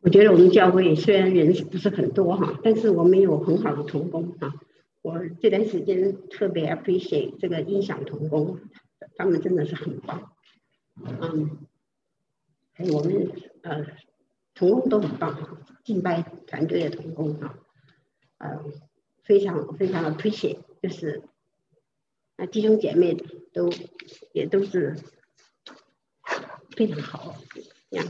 我觉得我们教会虽然人不是很多哈，但是我们有很好的同工哈。我这段时间特别 appreciate 这个音响同工，他们真的是很棒。还有我们同工都很棒哈，敬拜团队的同工哈，非常非常 appreciate， 就是弟兄姐妹也都是非常好呀。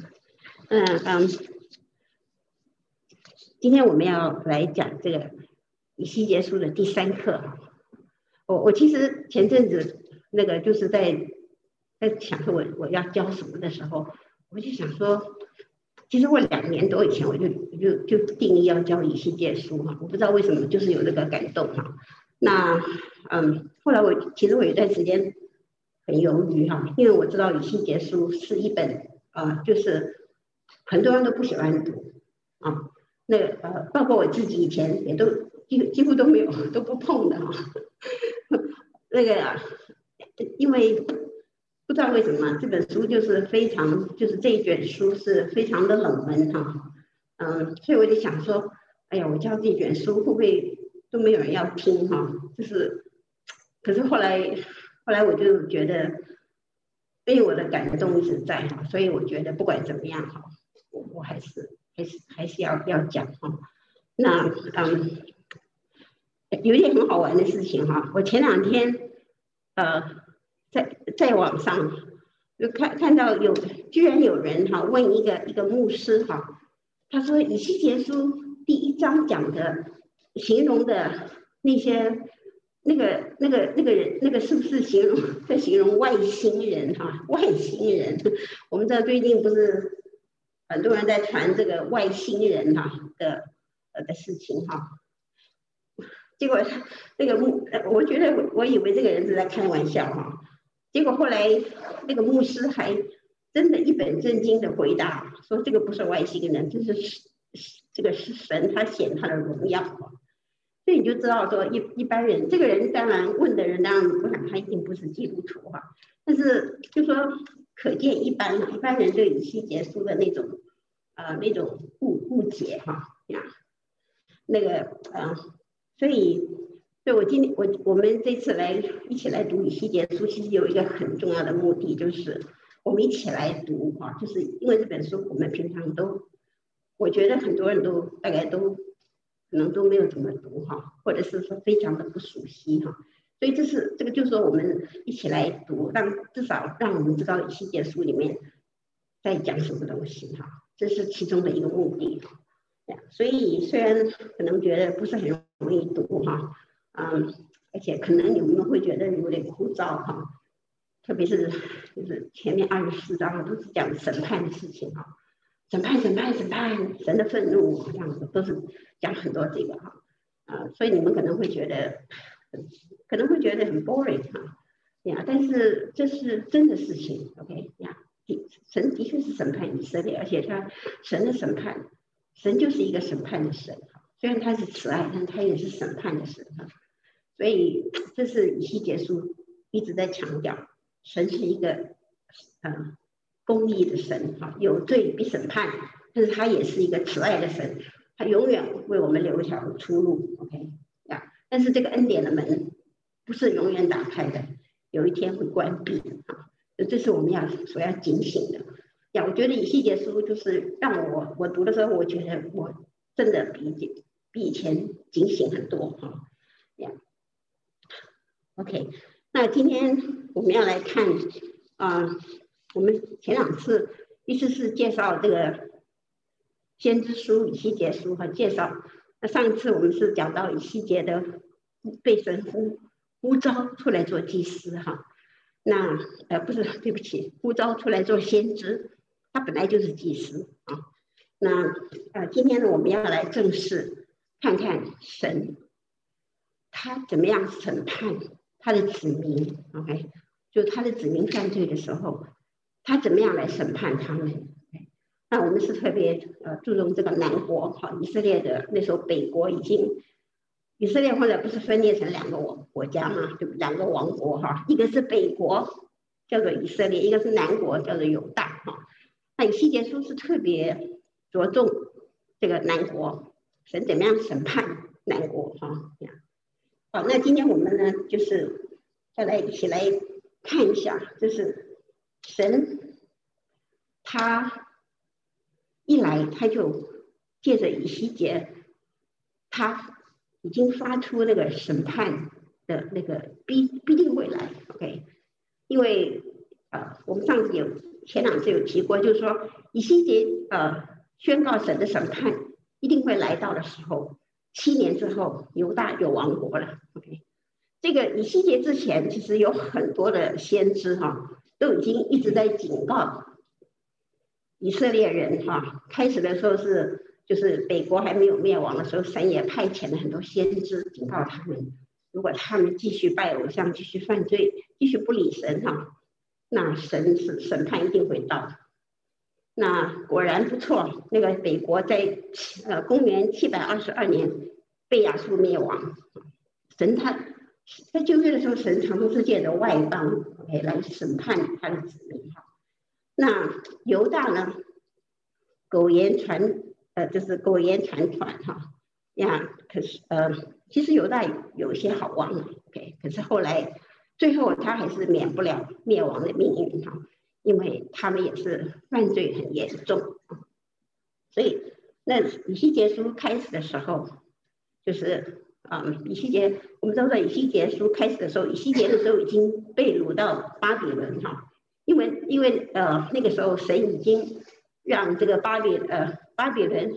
今天我们要来讲这个以西结书的第3课。我其实前阵子那个就是在想说我要教什么的时候，我就想说，其实我2年多以前我就定义要教以西结书哈，我不知道为什么就是有这个感动哈。那后来其实我有一段时间很犹豫哈，因为我知道以西结书是一本就是很多人都不喜欢读啊。那包括我自己以前也都几乎都没有都不碰的哈。那个因为不知道为什么这本书就是就是这一卷书是非常的冷门哈。所以我就想说，哎呀，我教这卷书会不会都没有人要听哈？可是后来我就觉得，因为我的感动一直在哈，所以我觉得不管怎么样哈，我还是要讲哈。那有一点很好玩的事情哈，我前2天在网上就看到居然有人哈问一个牧师哈，他说以西结书第1章讲的形容的那些那个人那个是不是在形容外星人哈？外星人，我们知道最近不是很多人在传这个外星人哈的事情哈。结果我觉得我以为这个人是在开玩笑哈，结果后来那个牧师还真的一本正经的回答说，这个不是外星人，这个是神他显他的荣耀。所以你就知道说一般人，这个人当然问的人当然我想他一定不是基督徒哈，但是就说可见一般人对以西结书的那种误解哈呀，所以我们这次一起来读以西结书，其实有一个很重要的目的，就是我们一起来读哈，就是因为这本书我们平常我觉得很多人大概可能都没有怎么读哈，或者是说非常的不熟悉哈，所以这个就是说我们一起来读，至少让我们知道以西结书里面在讲什么东西哈，这是其中的一个目的。所以虽然可能觉得不是很容易读哈，而且可能你们会觉得有点枯燥哈，特别是就是前面24章都是讲审判的事情哈，审判，神的愤怒这样子，都是讲很多这个哈，所以你们可能会觉得很 boring 哈，但是这是真的事情 ，OK 呀，神的确是审判以色列，而且神的审判。神就是一个审判的神，虽然他是慈爱，但他也是审判的神。所以这是以西结书一直在强调，神是一个公义的神，有罪必审判，但是他也是一个慈爱的神，他永远为我们留一条出路。OK 呀，但是这个恩典的门不是永远打开的，有一天会关闭的。这是我们所要警醒的。我觉得以西结书就是让我读的时候，我觉得我真的比以前警醒很多哈。OK， 那今天我们要来看我们前2次一次是介绍这个先知书以西结书和介绍，那上一次我们是讲到以西结的被神呼召出来做祭司哈。那不是，对不起，呼召出来做先知，他本来就是祭司啊。那今天呢，我们要来正式看看神他怎么样审判他的子民 ，OK， 就他的子民犯罪的时候，他怎么样来审判他们？那我们是特别注重这个南国哈，以色列的那时候北国以色列后来不是分裂成2个国家嘛，就2个王国哈，一个是北国叫做以色列，一个是南国叫做犹大哈。那以西结书是特别着重这个南国，神怎么样审判南国哈。好，那今天我们呢，就是要来一起来看一下，就是神他一来，他就借着以西结，他已经发出那个审判的那个必定会来 ，OK？ 因为我们上次前两次有提过，就是说以西结宣告神的审判一定会来到的时候，7年之后犹大就亡国了 ，OK？ 这个以西结之前，其实有很多的先知都已经一直在警告以色列人开始的时候就是北国还没有灭亡的时候，神也派遣了很多先知警告他们，如果他们继续拜偶像、继续犯罪、继续不理神那神是审判一定会到。那果然不错，那个北国在公元722年被亚述灭亡。神他在旧约的时候，神常常是借着外邦来审判他的子民那犹大呢，苟延残喘可是其实犹大有一些好望，OK？ 可是后来最后他还是免不了灭亡的命运因为他们也是犯罪很严重所以那以西结书开始的时候，就是以西结，我们知道以西结书开始的时候，以西结的时候已经被掳到巴比伦因为那个时候神已经让这个巴比伦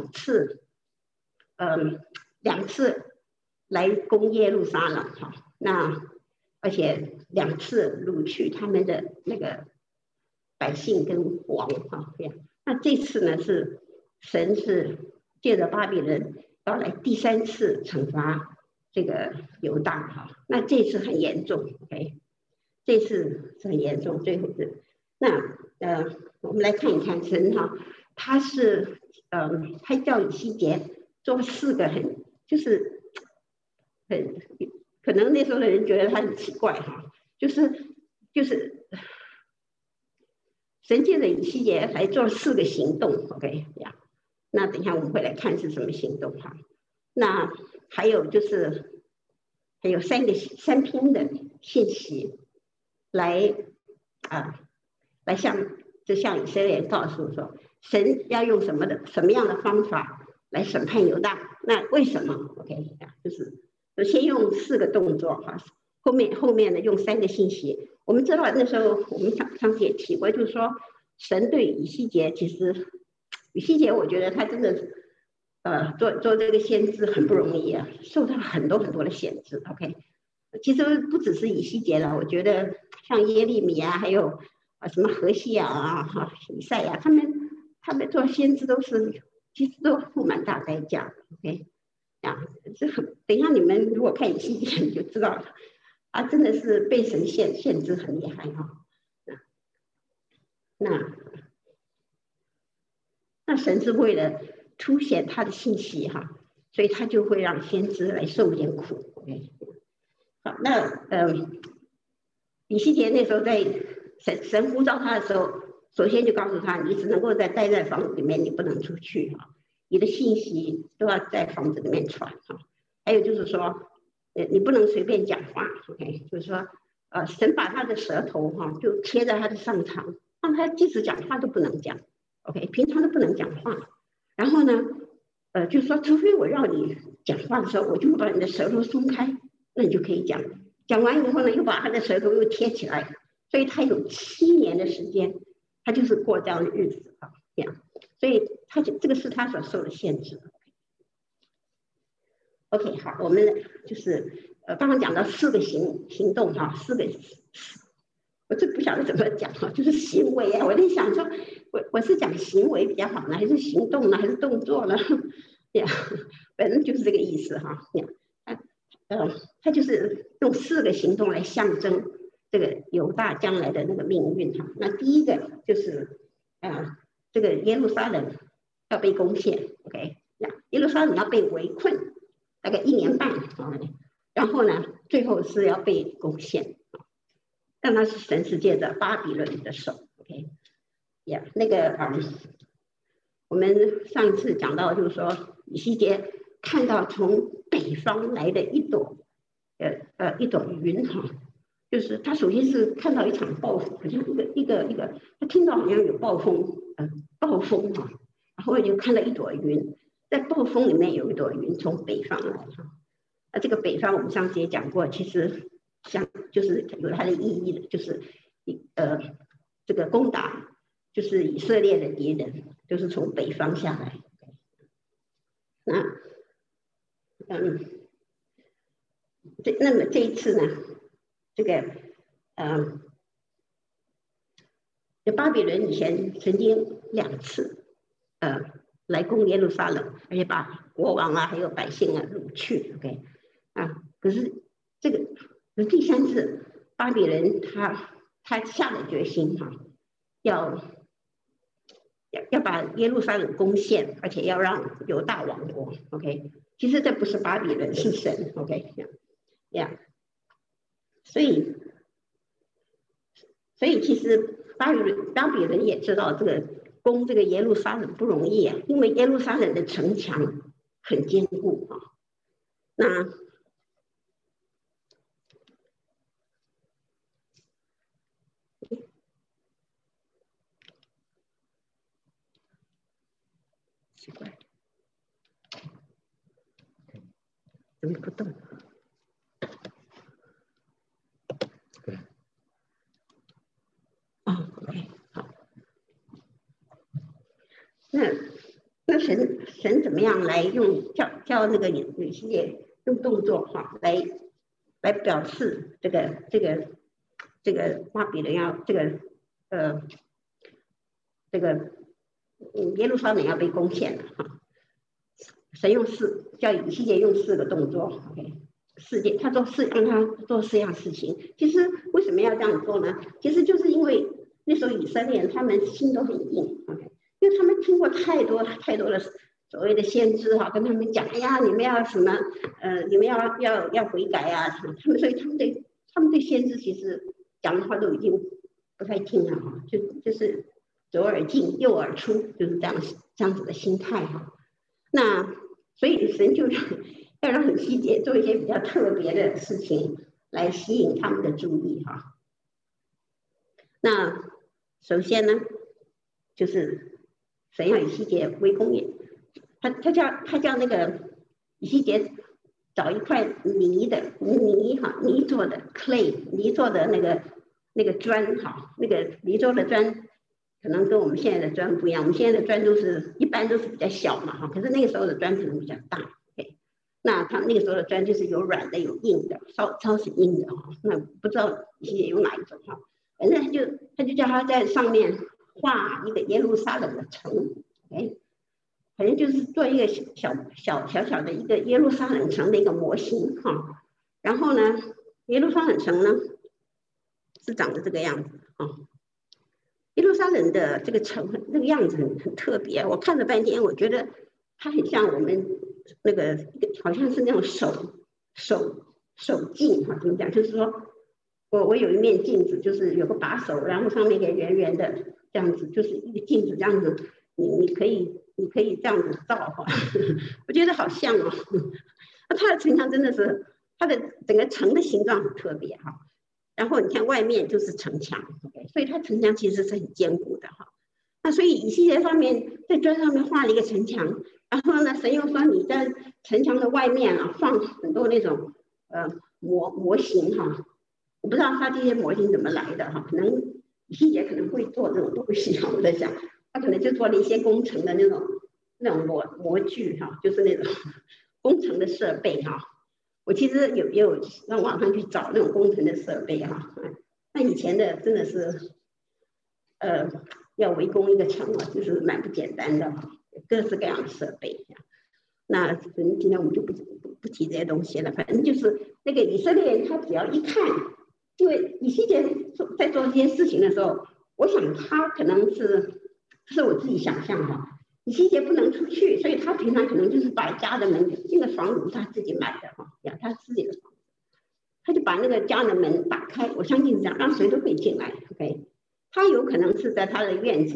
两次来攻耶路撒冷那而且2次掳去他们的那个百姓跟王那这次呢是神是借着巴比伦要来第3次惩罚这个犹大那这次很严重 ，OK？ 这次是很严重，最后是那我们来看一看神他是他叫以西结做4个就是很可能那时候的人觉得他很奇怪就是神借着以西结来做4个行动 ，OK？ 那等一下我们会来看是什么行动那还有就是还有3篇的信息来向以色列人告诉说，神要用什么样的方法来审判犹大？那为什么 ？OK？ 就是首先用4个动作后面呢用3个信息。我们知道那时候我们上次也提过，就是说神对以西结，其实以西结我觉得他真的是做这个先知很不容易受到很多的限制 ，OK？ 其实不只是以西结了，我觉得像耶利米还有什么何西亚以赛亚，他们做先知其实都付蛮大代价 ，OK？ 等一下你们如果看以西结你就知道了真的是被神限制很厉害那神是为了凸显他的信息所以他就会让先知来受一点苦 ，OK？ 好，那以西结那时候在神呼召他的时候，首先就告诉他，你只能够待在房子里面，你不能出去你的信息都要在房子里面传还有就是说你不能随便讲话 ，OK？ 就是说神把他的舌头就贴在他的上膛，让他即使讲话都不能讲 ，OK？ 平常都不能讲话。然后呢就是说除非我让你讲话的时候，我就会把你的舌头松开，那你就可以讲。讲完以后呢，又把他的舌头又贴起来，所以他有7年的时间，他就是过这样的日子这样，所以这个是他所受的限制。OK， 好，我们就是刚刚讲到4个行动4个，我真不晓得怎么讲就是行为我在想说，我是讲行为比较好呢，还是行动呢，还是动作呢？反正就是这个意思他就是用4个行动来象征这个犹大将来的那个命运那第一个就是这个耶路撒冷要被攻陷 ，OK？ 耶路撒冷要被围困大概1年半然后呢，最后是要被攻陷但他是神是借着巴比伦的手 ，OK？ 那个我们上一次讲到，就是说以西结看到从北方来的一朵云哈，就是他首先是看到一场暴风，好像一个，他听到好像有暴风哈，然后就看到一朵云，在暴风里面有一朵云从北方来哈。这个北方我们上次也讲过，其实就是有它的意义的，就是这个攻打就是以色列的敌人，就是从北方下来。那那么这一次呢，这个巴比伦以前曾经2次来攻耶路撒冷，而且把国王啊还有百姓啊掳去 ，OK 可是这个第3次巴比伦他下了决心哈，要把耶路撒冷攻陷，而且要让犹大亡国 ，OK。其实这不是巴比伦，是神 ，OK， 所以其实巴比伦也知道这个攻这个耶路撒冷不容易啊，因为耶路撒冷的城墙很坚固啊。那奇怪，怎么不动？OK， 好。那神怎么样来用叫那个以西结用动作哈来表示这个巴比伦要这个耶路撒冷要被攻陷了哈。神叫以西结用4个动作 ，OK， 他让他做4样事情。其实为什么要这样做呢？其实就是因为那时候以色列人他们心都很硬 ，OK， 因为他们听过太多的所谓的先知哈，跟他们讲，哎呀，你们要什么你们要悔改啊什么，所以他们对先知其实讲的话都已经不太听了哈，就是左耳进右耳出，就是这样子的心态哈。那所以神就要让以西结做一些比较特别的事情来吸引他们的注意哈。那首先呢，就是神要以西结为公也，他叫那个以西结找一块泥做的 clay 泥做的那个砖哈，那个泥做的砖。可能跟我们现在的砖不一样，我们现在的砖一般都是比较小嘛哈，可是那个时候的砖可能比较大。OK， 那他那个时候的砖就是有软的有硬的，稍是硬的哈。那不知道以前有哪一种哈，反正他就叫他在上面画一个耶路撒冷的城，哎，反正就是做一个小的一个耶路撒冷城的一个模型哈。然后呢，耶路撒冷城呢是长得这个样子啊。耶路撒冷的这个城那个样子很特别，我看了半天，我觉得它很像我们那个好像是那种手镜哈，怎么讲？就是说我有一面镜子，就是有个把手，然后上面一个圆圆的这样子，就是一个镜子这样子，你可以这样子照哈，我觉得好像哦。那它的城墙真的是它的整个城的形状很特别哈。然后你看外面就是城墙 ，OK， 所以它城墙其实是很坚固的哈。那所以以西结上面在砖上面画了一个城墙，然后呢，神又说你在城墙的外面啊放很多那种模型哈。我不知道他这些模型怎么来的哈，可能以西结可能会做这种东西哈，我在想他可能就做了一些工程的那种模具哈，就是那种工程的设备哈。我其实也有让网上去找那种工程的设备哈，那以前的真的是，要围攻一个城啊，就是蛮不简单的哈，各式各样的设备。那今天我们就不提这些东西了，反正就是那个以色列人，他只要一看，因为以西结在做这件事情的时候，我想他可能是我自己想象哈。以西结不能出去，所以他平常可能就是把家的门，这个房子是他自己买的哈，他自己的房子，他就把那个家的门打开，我相信是这样，让谁都可以进来。OK， 他有可能是在他的院子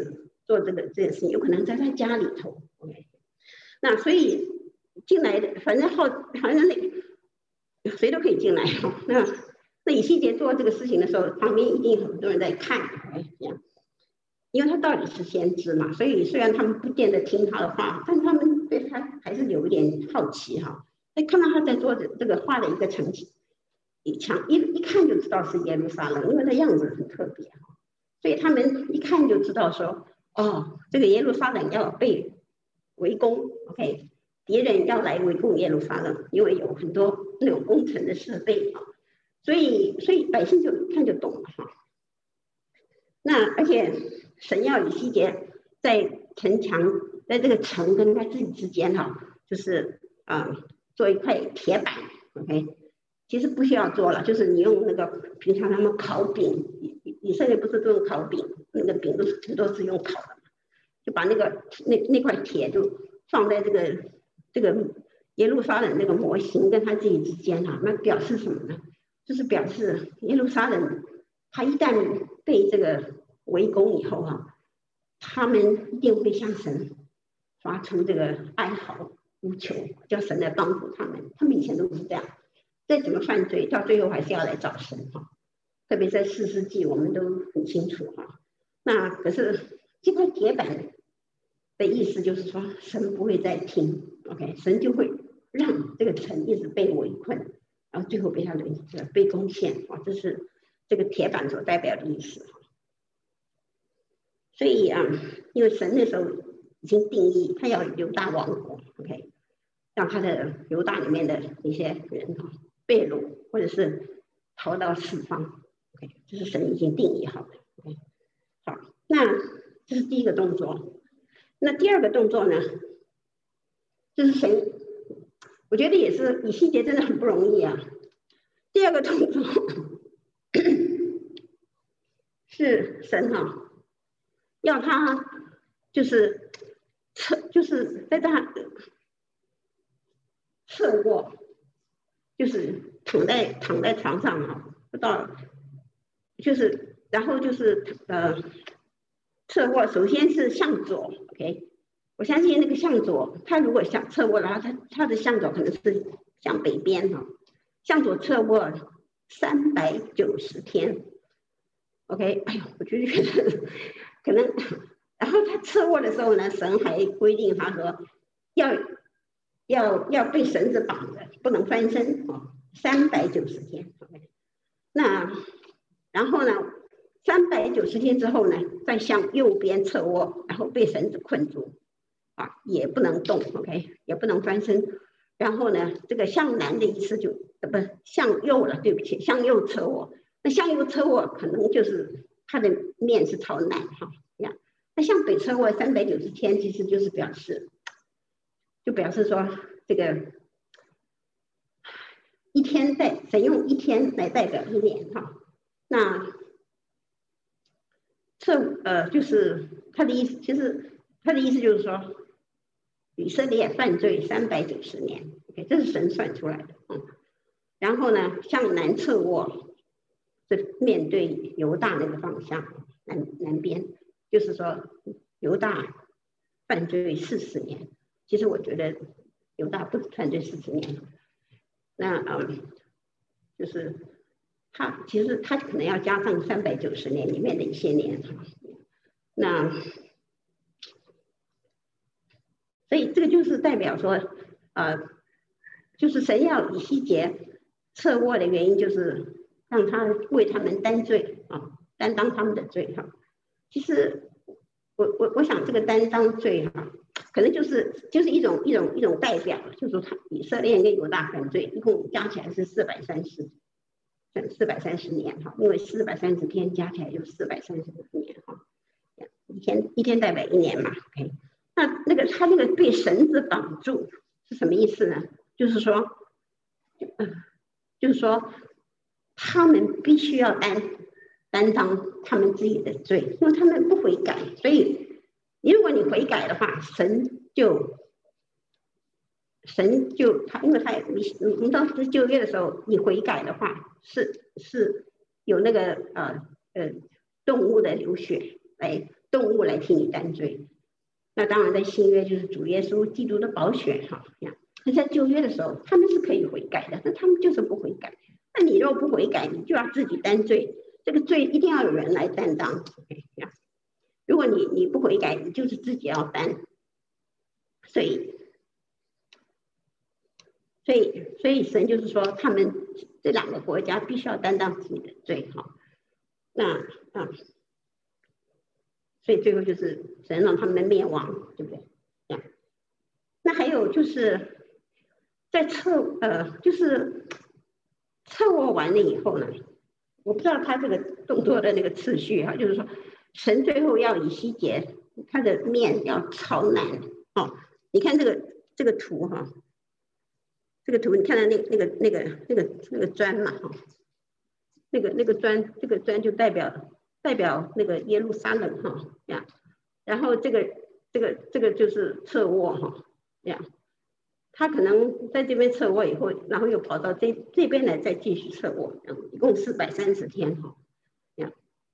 做这件事情，有可能在他家里头。OK， 那所以进来的，反正好像那谁都可以进来哈。那以西结做这个事情的时候，旁边一定很多人在看，这样，因为他到底是先知嘛，所以虽然他们不见得听他的话，但他们对他还是有一点好奇哈。看到他在做这个画的一个城墙，一看就知道是耶路撒冷，因为他样子很特别哈，所以他们一看就知道说，哦，这个耶路撒冷要被围攻 ，OK， 敌人要来围攻耶路撒冷，因为有很多那种工程的设备啊。所以百姓就一看就懂了哈。那而且神要以西结在城墙，在这个城跟他自己之间哈，就是做一块铁板 ，OK， 其实不需要做了，就是你用那个平常他们烤饼，以色列不是都用烤饼，那个饼都是用烤的，就把那块铁就放在这个耶路撒冷那个模型跟他自己之间哈，那表示什么呢？就是表示耶路撒冷，他一旦被这个围攻以后啊，他们一定会向神发出这个哀嚎呼求，叫神来帮助他们。他们以前都是这样，再怎么犯罪，到最后还是要来找神哈。特别在4世纪，我们都很清楚哈。那可是这块铁板的意思就是说，神不会再听 ，OK， 神就会让这个城一直被围困。然后最后被他被攻陷啊，这是这个铁板所代表的意思。所以因为神那时候已经定义他要犹大王国 ，OK， 让他的犹大里面的一些人被掳或者是逃到四方 ，OK， 这是神已经定义好的。OK， 好，那这是第一个动作。那第二个动作呢，就是神。我觉得也是以西结真的很不容易啊。第二个动作是神要他就是在他侧卧，就是躺在床上不到，就是然后就是侧卧，首先是向左 ，OK。我相信那个向左，他如果想侧卧的话，他的向左可能是向北边向左侧卧390天 ，OK， 哎呦，我就觉得可能，然后他侧卧的时候呢，神还规定他说要被绳子绑着，不能翻身390天 ，OK， 那然后呢，390天之后呢，再向右边侧卧，然后被绳子困住。也不能动 ，OK， 也不能翻身。然后呢，这个向南的意思就不向右了，对不起，向右侧卧。那向右侧卧可能就是它的面是朝南那向北侧卧390天，其实就是表示说这个一天神用一天来代表一年那就是他的意思，其实他的意思就是说。以色列犯罪390年 ，OK， 这是神算出来的。然后呢，向南侧卧，是面对犹大那个方向，南边，就是说犹大犯罪40年。其实我觉得犹大不犯罪40年，那就是其实他可能要加上390年里面的一些年那。所以这个就是代表说，就是神要以西结侧卧的原因，就是让他为他们担罪担当他们的罪其实我想这个担当罪可能就是一种代表，就是说以色列跟犹大犯罪，一共加起来是430年因为430天加起来就430年一天代表一年嘛 ，OK。那个他那个被绳子绑住是什么意思呢？就是说他们必须要担当他们自己的罪，因为他们不悔改，所以如果你悔改的话，神就他，因为你当时旧约的时候，你悔改的话是有那个动物的流血来动物来替你担罪。那当然在新约就是主耶稣基督的宝血哈，那在旧约的时候他们是可以悔改的，那他们就是不悔改。那你若不悔改，你就要自己担罪，这个罪一定要有人来担当。如果你不悔改，你就是自己要担。所以神就是说，他们这两个国家必须要担当自己的罪哈。那所以最后就是神让他们灭亡，对不对？那还有就是在就是测握完了以后呢，我不知道他这个动作的那个次序哈，就是说神最后要以西结他的面要朝南哦。你看这个图哈，这个图你看到那个砖嘛哈，那个砖，这个砖就代表那个耶路撒冷哈呀，然后这个就是侧卧哈呀，他可能在这边侧卧以后，然后又跑到这边来再继续侧卧，一共430天哈呀，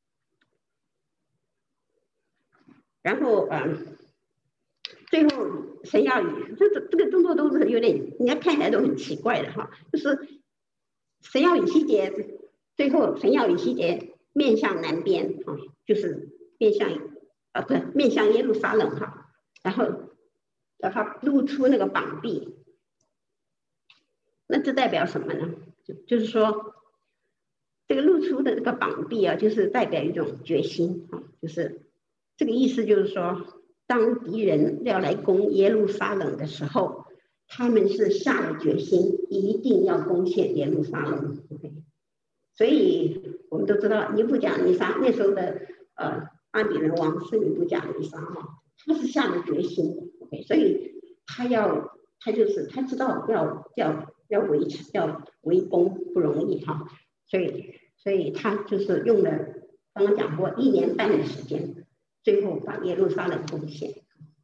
然后最后神要以这个动作都是有点，人家看起来都很奇怪的哈，就是神要以西结，最后神要以西结面向南边啊，就是面向不是面向耶路撒冷哈，然后让他露出那个膀臂，那这代表什么呢？就是说这个露出的这个膀臂啊，就是代表一种决心啊，就是这个意思，就是说当敌人要来攻耶路撒冷的时候，他们是下了决心，一定要攻陷耶路撒冷。OK， 所以我们都知道尼布甲尼撒那时候的巴比伦王是尼布甲尼撒哈，他是下了决心 ，OK， 所以他知道要围攻不容易哈，所以他就是用了刚刚讲过1年半的时间，最后把耶路撒冷攻陷。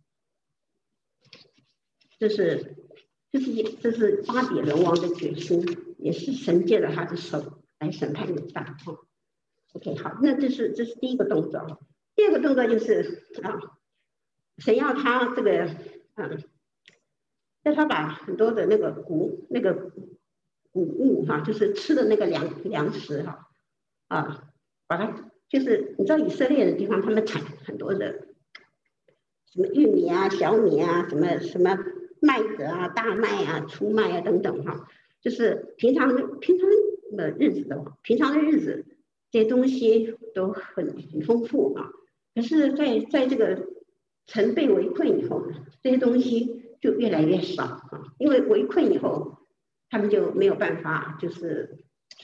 这是巴比伦王的决心，也是神借着他的手来审判犹大。OK， 好，那这是第一个动作。第二个动作就是神要他这个要他把很多的那个谷物哈，就是吃的那个粮食哈把它就是你知道以色列的地方，他们产很多的什么玉米啊、小米啊、什么麦子啊、大麦啊、粗麦啊等等哈，就是平常的日子这些东西都很丰富啊。可是在这个城被围困以后呢，这些东西就越来越少啊，因为围困以后，他们就没有办法，就是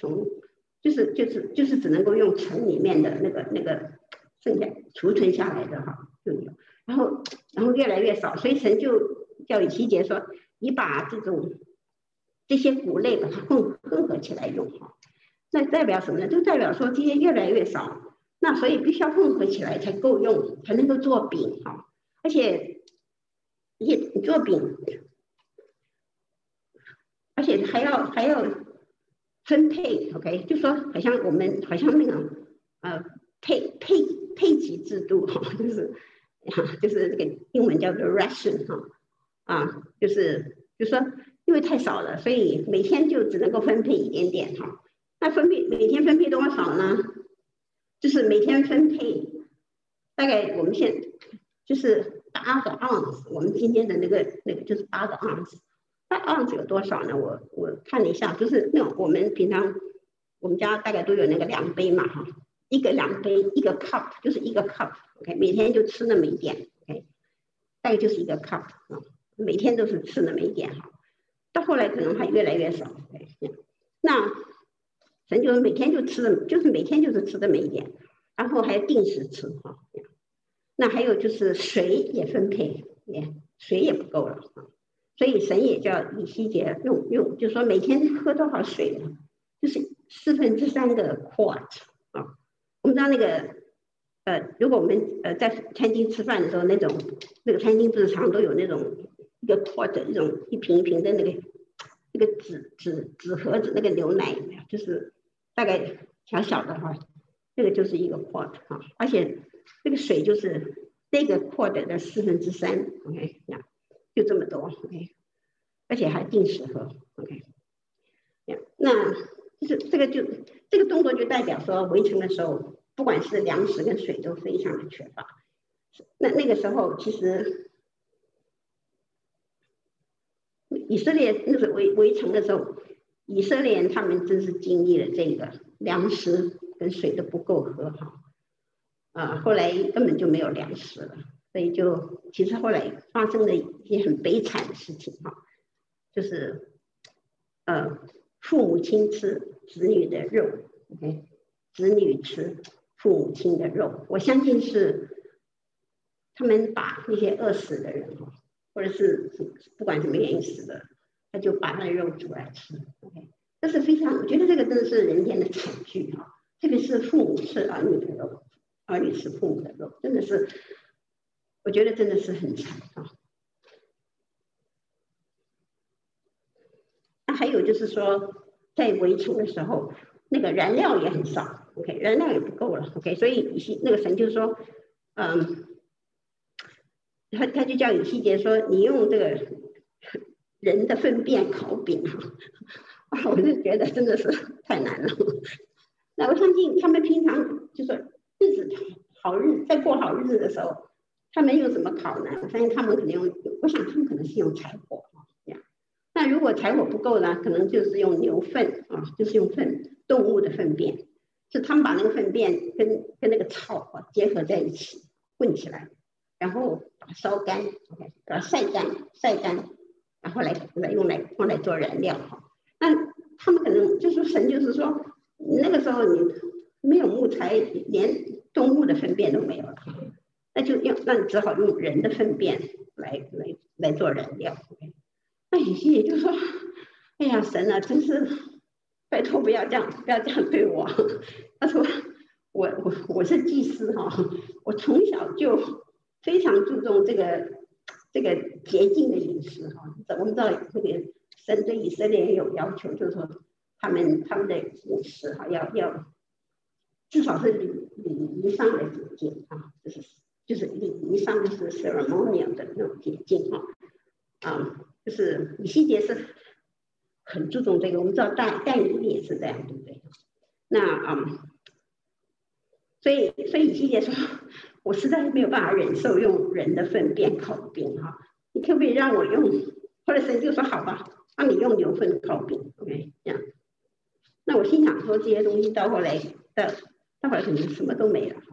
只能够用城里面的那个剩下储存下来的哈就有，然后越来越少，所以神就叫以西结说，你把这些谷类把它混合起来用哈，那代表什么呢？就代表说这些越来越少，那所以必须要混合起来才够用，才能够做饼哈，而且做饼，而且还要分配 ，OK， 就说好像那种配给制度哈，就是这个英文叫做 ration 哈就是说因为太少了，所以每天就只能够分配一点点哈。那每天分配多少呢？就是每天分配大概我们就是8个ounce，我们今天的那个就是8个ounce。ounce 有多少呢？我看了一下，就是那种我们平常我们家大概都有那个量杯嘛哈，一个量杯一个 cup 就是一个 cup，OK， 每天就吃那么一点 ，OK， 大概就是一个 cup 每天都是吃那么一点哈。到后来可能还越来越少，那神就每天就吃，就是每天就是吃这么一点，然后还定时吃哈。那还有就是水也分配，水也不够了所以神也叫以西结用，就说每天喝多少水呢？就是3/4个 quart 啊。我们知道那个如果我们在餐厅吃饭的时候，那个餐厅不是常都有那种一个 quart 那种一瓶一瓶的那个纸盒子，那个牛奶就是大概小小的哈，那个就是一个 quart 哈，而且这个水就是这个扩的3/4 ，OK， 这样就这么多 ，OK， 而且还定时喝 ，OK， 那就是这个动作就代表说围城的时候，不管是粮食跟水都非常的缺乏。那个时候其实以色列那个围城的时候，以色列人他们真是经历了这个粮食跟水都不够喝哈，后来根本就没有粮食了，所以其实后来发生了一些很悲惨的事情哈，就是父母亲吃子女的肉 ，OK， 子女吃父母亲的肉，我相信是他们把那些饿死的人哈，或者是不管什么原因死的，他就把他的肉煮来吃 ，OK， 这是非常，我觉得这个真的是人间的惨剧哈，特别是父母吃儿女的肉，儿女吃父母的肉，真的是，我觉得真的是很惨啊。那还有就是说，在围城的时候，那个燃料也很少 ，OK， 燃料也不够了 ，OK， 所以那个神就说，他就叫以西结说，你用这个人的粪便烤饼哈，我就觉得真的是太难了。那我相信他们平常就是日子好日在过好日子的时候，他们用什么烤呢？我相信他们可能我想他们可能是用柴火这样。那如果柴火不够呢，可能就是用牛粪就是用动物的粪便，是他们把那个粪便跟那个草结合在一起混起来，然后把它烧干 ，OK， 把它晒干，然后用来做燃料那他们可能就是神就是说，那个时候你没有木材，连动物的粪便都没有了，那你只好用人的粪便来做燃料。OK， 那以西结就说：“哎呀，神啊，真是拜托不要这样对我。”他说：“我是祭司我从小就非常注重这个洁净的饮食我们知道这个神对以色列也有要求，就是说他们的饮食要至少是礼仪上的洁净就是礼仪上就是 ceremonial 的那种洁净就是以西结是很注重这个，我们知道但以理也是这样，对不对？那所以以西结说，我实在是没有办法忍受用人的粪便烤饼你可不可以让我用？后来神就说好吧，让你用牛粪烤饼 ，OK， 这样。那我心想说这些东西到后来可能什么都没了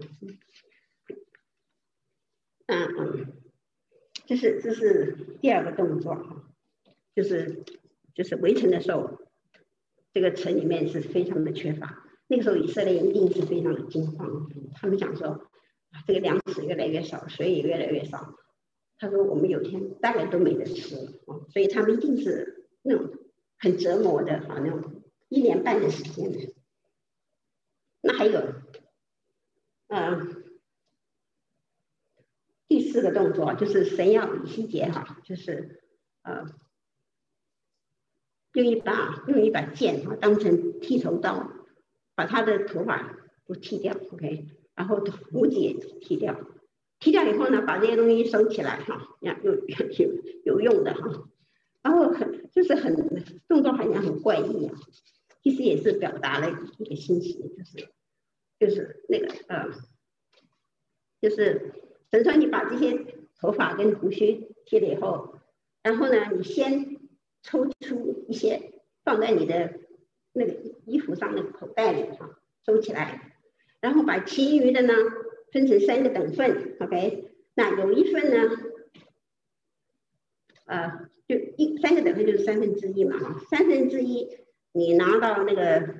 这是第二个动作就是围城的时候，这个城里面是非常的缺乏。那个时候以色列人一定是非常的惊慌，他们想说这个粮食越来越少，水也越来越少。他说我们有天大概都没得吃所以他们一定是那种很折磨的那种1年半的时间的。那还有第4个动作就是神要以西结就是用一把剑当成剃头刀，把他的头发都剃掉 ，OK， 然后胡子也剃掉，剃掉以后呢，把这些东西收起来有用的然后就是动作好像很怪异其实也是表达了一个信息，就是那个就是神说你把这些头发跟胡须剃了以后，然后呢，你先抽出一些放在你的那个衣服上的口袋里收起来，然后把其余的呢分成3个等份 ，OK， 那有一份呢，就3个等份就是1/3嘛，1/3你拿到那个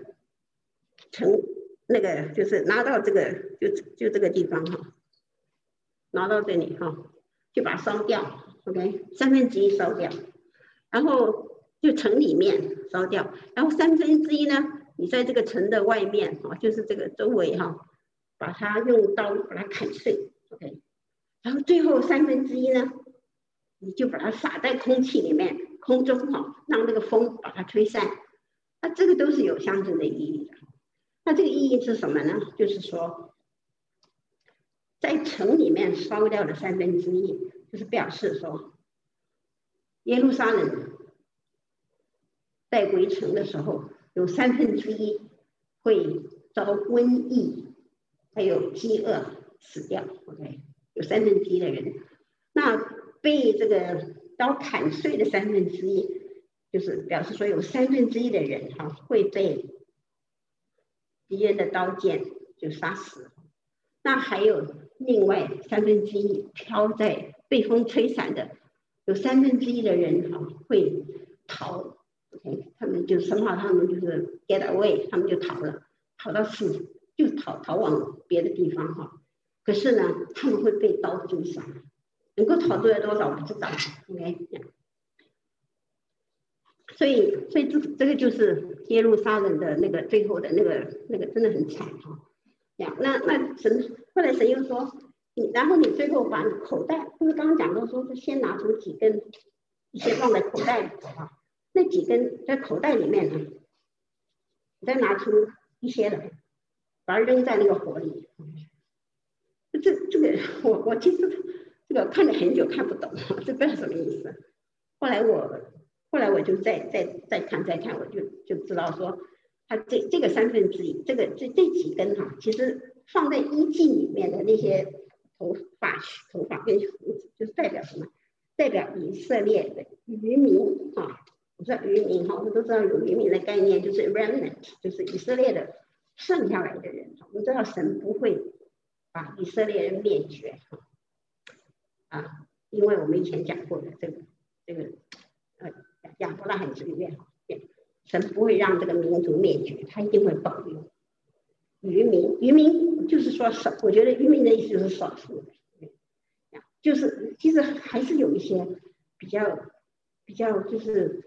就是拿到这个就这个地方拿到这里就把它烧掉 ，OK， 1/3烧掉，然后就城里面烧掉，然后1/3呢，你在这个城的外面就是这个周围把它用刀把它砍碎 ，OK， 然后最后1/3呢，你就把它撒在空气里面，空中让那个风把它吹散，那这个都是有象征的意义的。那这个意义是什么呢？就是说在城里面烧掉的1/3，就是表示说耶路撒冷在围城的时候，有1/3会遭瘟疫，还有饥饿死掉。OK， 有1/3的人，那被这个刀砍碎的1/3，就是表示说有1/3的人会被敌人的刀剑就杀死。那还有另外1/3飘在被风吹散的，有1/3的人会逃。OK， 他们就生怕他们就是 get away， 他们就逃了，逃到就逃往别的地方哈。可是呢，他们会被刀追杀，能够逃出来多少不知道。OK， 所以这个就是耶路撒冷的那个最后的那个真的很惨哈。那神后来神又说，然后你最后把你口袋，就是刚刚讲到说，先拿出几根，一些放在口袋里啊，那几根在口袋里面呢，你再拿出一些来，把它扔在那个火里。这个我其实这个看了很久看不懂，这不知道什么意思。后来我就再看，我就知道说，它这个1/3，这几根其实放在衣襟里面的那些头发跟胡子，就是代表什么？代表以色列的渔民我知道渔民我们都知道有渔民的概念，就是 remnant， 就是以色列的剩下来的人。我们知道神不会把以色列人灭绝因为我们以前讲过的这个亚伯拉罕之约神不会让这个民族灭绝，他一定会保留渔民就是说我觉得渔民的意思就是少数的，就是其实还是有一些比较就是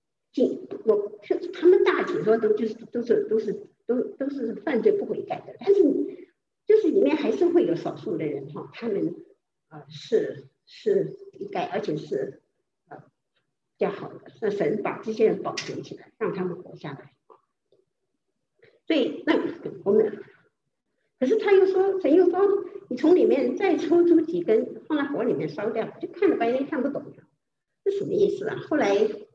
他们大体说都是犯罪不悔改的，但是就是里面还是会有少数的人他们是应该，而且是比较好的。那神把这些人保存起来，让他们活下来。所以那我们，可是神又说，你从里面再抽出几根放在火里面烧掉，就看了半天看不懂，这什么意思啊？后来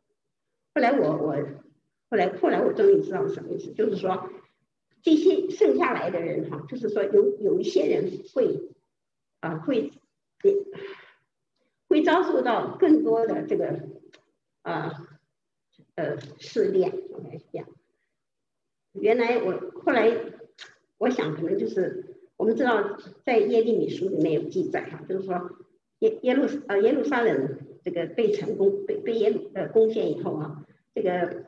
我终于知道什么意思，就是说这些剩下来的人就是说有一些人会遭受到更多的这个试炼。原来后来我想可能就是我们知道在耶利米书里面有记载就是说耶路撒冷这个被攻陷以后这个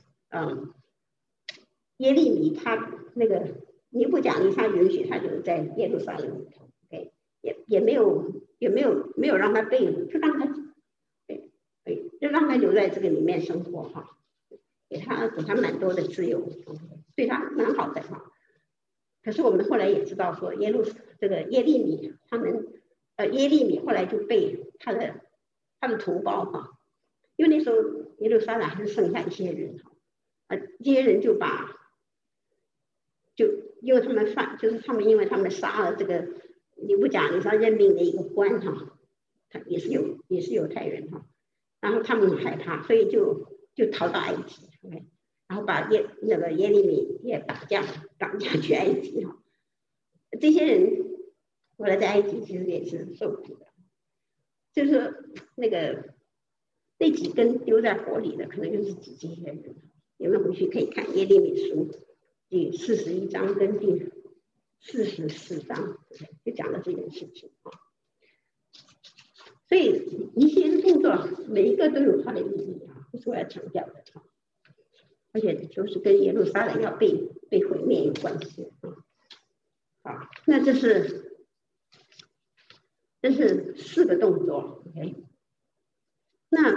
耶利米他那个尼布甲尼撒允许他留在耶路撒冷里头，也没有让他被就让他留在这个里面生活给他蛮多的自由，对他蛮好的可是我们后来也知道说耶利米他们耶利米后来就被他的同胞因为那时候耶路撒冷还是剩下一些人这些人就因为他们杀了这个尼布甲尼撒任命的一个官他也是犹太人然后他们很害怕，所以就逃到埃及，然后把耶利米也绑架去埃及这些人后来在埃及其实也是受苦的，就是那几根丢在火里的，可能就是指这些人。你们回去可以看耶利米书第41章跟第44章，就讲了这件事情所以一些动作每一个都有它的意义这是我要强调的而且就是跟耶路撒冷要被毁灭有关系好，那这是4个动作 OK。 那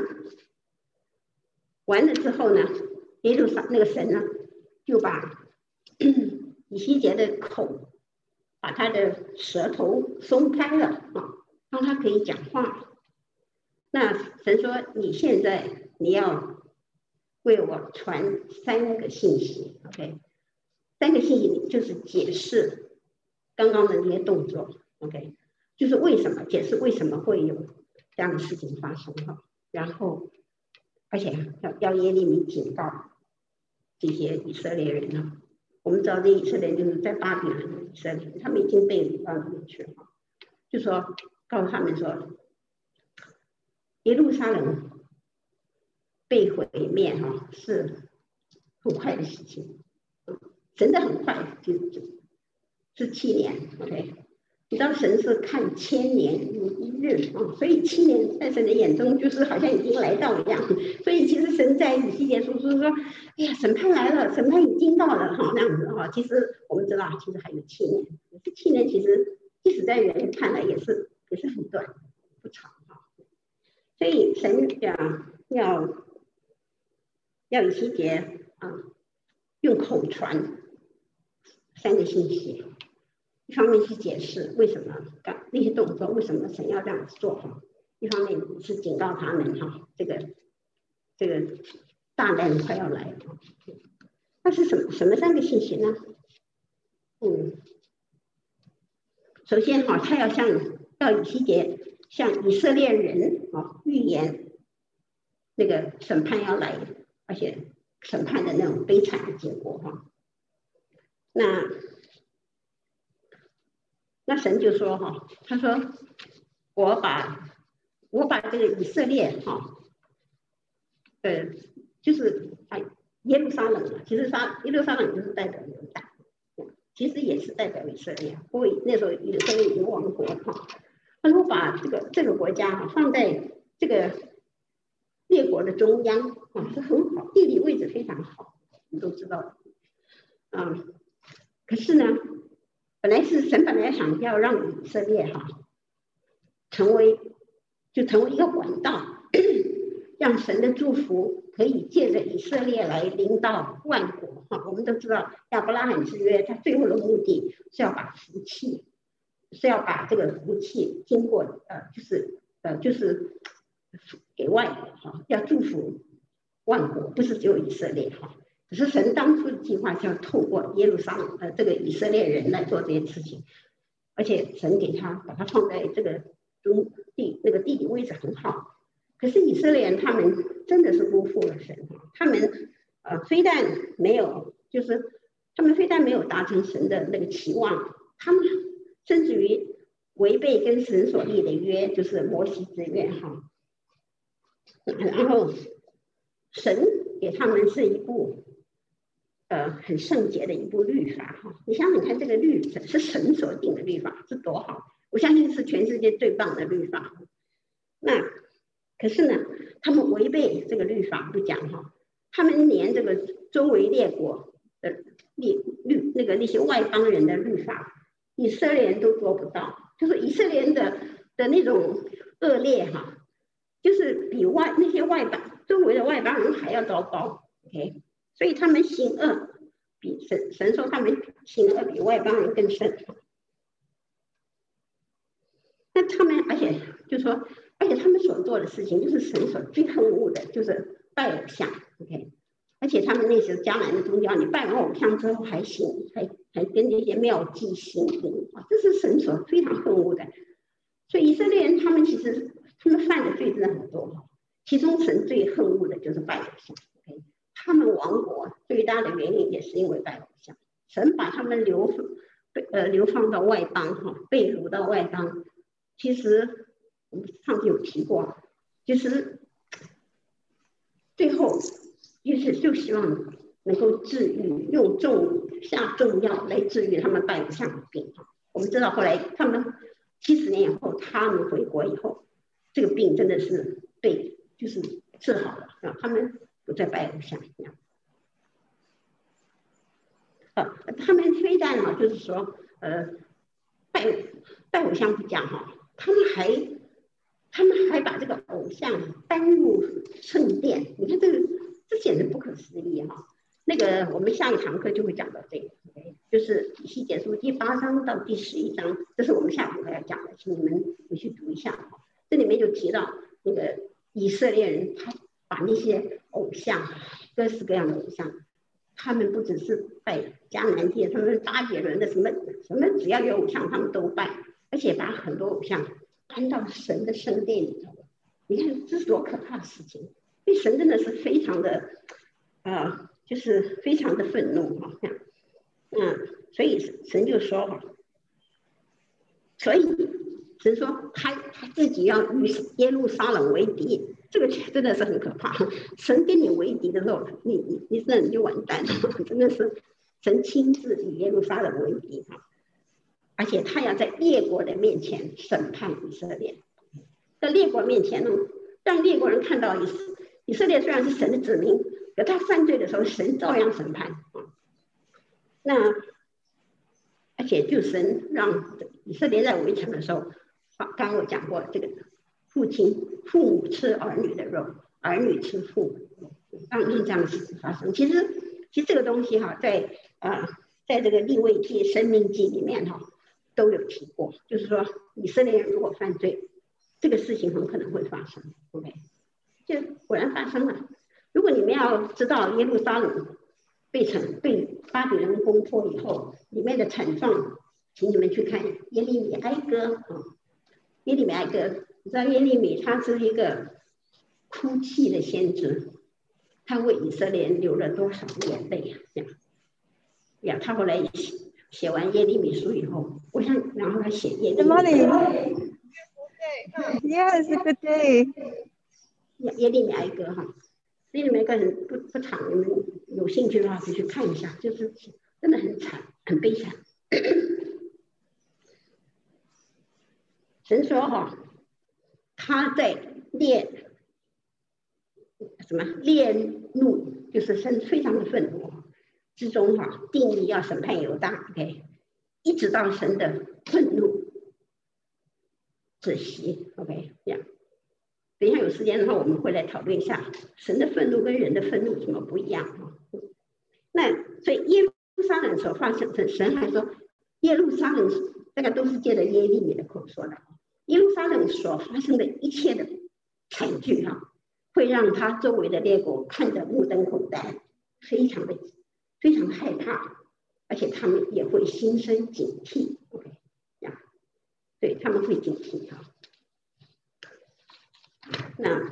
完了之后呢，耶路撒那个神呢就把以西结的口，把他的舌头松开了让他可以讲话。那神说你现在你要为我传3个信息 OK， 3个信息就是解释刚刚的那些动作 OK， 就是为什么解释为什么会有这样的事情发生哈，然后而且要耶利米警告这些以色列人呢。我们知道这以色列人就是在巴比伦的以色列人，他们已经被掳到那边去了，就说告诉他们说，耶路撒冷被毁灭哈是很快的事情，神的很快是7年 ，OK。你知道神是看1000年如一日啊，所以7年在神的眼中就是好像已经来到一样。所以其实神在以西结书说，哎呀，审判来了，审判已经到了哈，那样子哈。其实我们知道，其实还有7年，这7年其实即使在人类看来也是很短，不长哈。所以神要以西结用口传3个信息。一方面是解释为什么那些动作，为什么神要这样子做哈；一方面是警告他们哈，这个大难快要来了。那是什么3个信息呢？首先哈，他要以西结向以色列人预言那个审判要来，而且审判的那种悲惨的结果哈。那神就说哈，他说我把这个以色列哈，就是耶路撒冷，其实耶路撒冷就是代表犹大，其实也是代表以色列，不过那时候以色列已经亡国哈。他说把这个国家放在这个列国的中央是很好，地理位置非常好，你都知道的。可是呢，神本来想要让以色列成为一个管道，让神的祝福可以借着以色列来临到万国哈。我们都知道亚伯拉罕之约，他最后的目的是要把这个福气经过就是给外国哈，要祝福万国，不是只有以色列哈。只是神当初的计划是要透过耶路撒冷这个以色列人来做这些事情，而且神把他放在这个那个地理位置很好。可是以色列人他们真的是辜负了神，他们非但没有达成神的那个期望，他们甚至于违背跟神所立的约，就是摩西之约哈。然后神给他们是一部很圣洁的一部律法哈。你想想看，这个律是神所定的律法，是多好！我相信是全世界最棒的律法。可是呢，他们违背这个律法不讲哈，他们连这个周围列国的那些外邦人的律法，以色列人都做不到。就是以色列人的那种恶劣哈，就是比那些周围的外邦人还要糟糕。OK， 所以他们行恶比神说他们行恶比外邦人更甚。那他们而且他们所做的事情就是神所最恨恶的，就是拜偶像。OK， 而且他们那时候迦南的宗教，你拜完偶像之后还跟那些庙祭行淫，这是神所非常恨恶的。所以以色列人他们犯的罪真的很多，其中神最恨恶的就是拜偶像。OK， 他们亡国最大的原因也是因为拜偶像，神把他们流放到外邦被掳到外邦。其实我们上次有提过，其实最后就希望能够治愈，下重药来治愈他们拜偶像的病。我们知道后来他们70年以后，他们回国以后，这个病真的是就是治好了，他们不再拜偶像一样。他们非但就是说拜偶像不讲他们还把这个偶像搬入圣殿，你看这简直不可思议哈。那个我们下一堂课就会讲到这个，就是以西结书第8章到第11章，这是我们下堂课要讲的，请你们回去读一下。这里面就提到那个以色列人，他把那些偶像，各式各样的偶像，他们不只是拜迦南地，他们巴比伦的什么只要有偶像他们都拜。 而且把很多偶像搬到神的圣殿里头。你看这是多可怕的事情！所以神真的是非常的，就是非常的愤怒哈。所以神就说哈，所以神说他自己要与耶路撒冷为敌，这个真的是很可怕。神跟你为敌的时候，你真的就完蛋了，真的是神亲自与耶路撒冷为敌哈。而且他要在列国的面前审判以色列，在列国面前呢，让列国人看到以色列虽然是神的子民，可他犯罪的时候，神照样审判。那而且就神让以色列在围城的时候，刚刚我讲过，这个父母吃儿女的肉，儿女吃父母，让这样的事情发生。其实这个东西哈，在这个利未记、申命记里面哈都有提过，就是说以色列人如果犯罪，这个事情很可能会发生。OK， 就果然发生了。如果你们要知道耶路撒冷被巴比伦攻破以后，里面的惨状，请你们去看耶利米哀歌啊。耶利米哀歌，你知道耶利米他是一个哭泣的先知，他为以色列人流了多少眼泪呀！他后来写完耶利米书以后，我想，然后他写耶利米。 Yes, good day. 耶利米哀歌哈。耶利米哀歌不长，你们有兴趣的话可以去看一下，就是真的很惨，很悲惨。神说哈，他在烈怒，就是神非常的愤怒之中哈，定义要审判犹大 ，OK， 一直到神的愤怒止息 ，OK， 这样。等一下有时间的话，我们会来讨论一下神的愤怒跟人的愤怒有什么不一样啊？那所以耶路撒冷所发生的，神还说耶路撒冷大概都是借着耶利米的口说的。耶路撒冷所发生的一切的惨剧哈，会让他周围的列国看得目瞪口呆，非常的害怕，而且他们也会心生警惕。OK， 呀，对，他们会警惕哈。那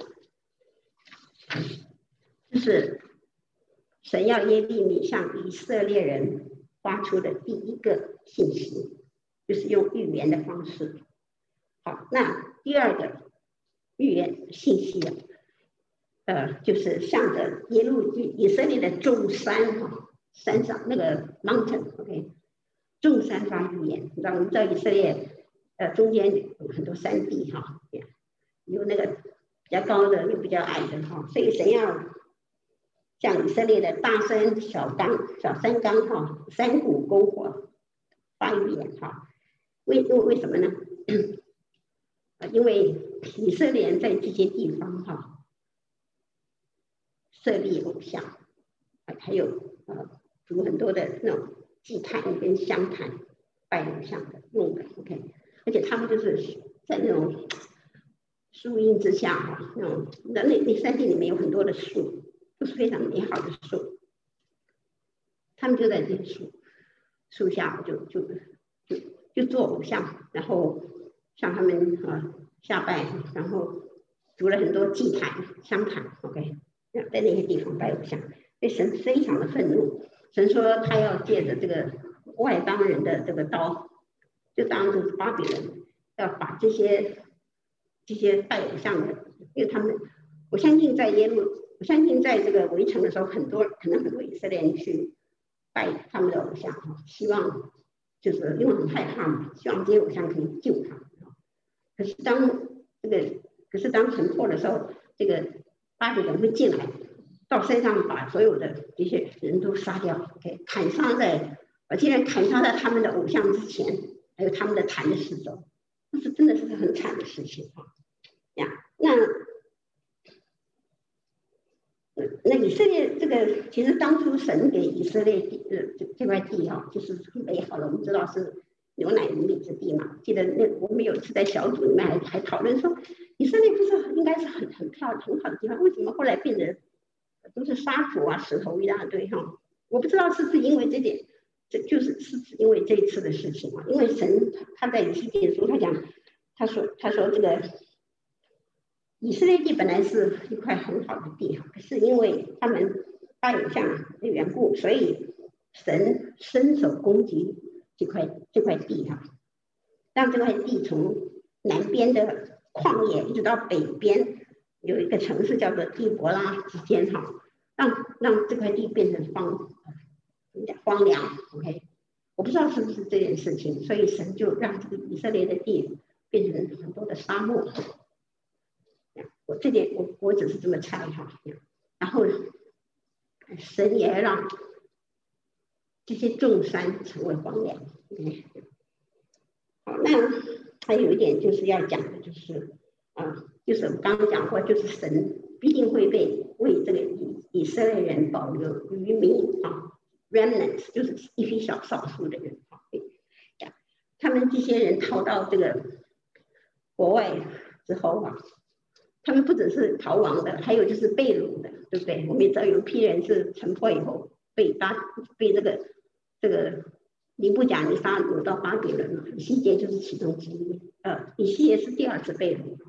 就是神要耶利米向以色列人发出的第一个信息，就是用预言的方式。好，那第二个预言信息就是向着以色列的众山哈，山上那个 mountain，OK， 众山发预言。你知道我们知道以色列中间有很多山地哈，有那个比较高的，有比较矮的哈，所以神要向以色列的大山、小山冈哈、山谷沟壑发预言哈。为什么呢？因为以色列人在这些地方哈设立偶像，还有煮很多的那种祭坛跟香坛拜偶像的用的 ，OK， 而且他们就是在那种树荫之下哈，那山地里面有很多的树，都是非常美好的树，他们就在这些树下就做偶像，然后向他们下拜，然后筑了很多祭坛、香坛 ，OK， 在那些地方拜偶像，对神非常的愤怒。神说他要借着这个外邦人的这个刀，就当作是巴比伦，要把这些拜偶像的，因为他们，我相信在这个围城的时候，可能很多以色列人去拜他们的偶像，希望就是因为很害怕嘛，希望这些偶像可以救他们。可是当城破的时候，这个巴比伦会进来，到山上把所有的这些人都杀掉，竟然砍杀在他们的偶像之前，还有他们的坛的四周，这是真的是很惨的事情呀。那以色列这个，其实当初神给以色列这块地就是很美好的，我们知道是牛奶与蜜之地嘛。记得我们有一次在小组里面还讨论说，以色列不是应该是很漂亮很好的地方，为什么后来变得都是沙土啊石头一大堆哈？我不知道是不是因为这就是因为这一次的事情因为神他在以西结书他说这个以色列地本来是一块很好的地可是因为他们拜偶像的缘故，所以神伸手攻击这块地让这块地从南边的旷野一直到北边有一个城市叫做底伯拉之间让这块地变成荒凉 OK， 我不知道是不是这件事情，所以神就让这个以色列的地变成很多的沙漠。这点我只是这么猜然后神也让这些众山成为荒凉。好，那还有一点就是要讲的就是就是我刚刚讲过，就是神必定会为这个以色列人保留余民remnants 就是一批少数的人他们这些人逃到这个国外之后他们不只是逃亡的，还有就是被掳的，对不对？我们也知道有一批人是城破以后被这个尼布甲尼撒掳到巴比伦了，以西结就是其中之一。以西结是第二次被掳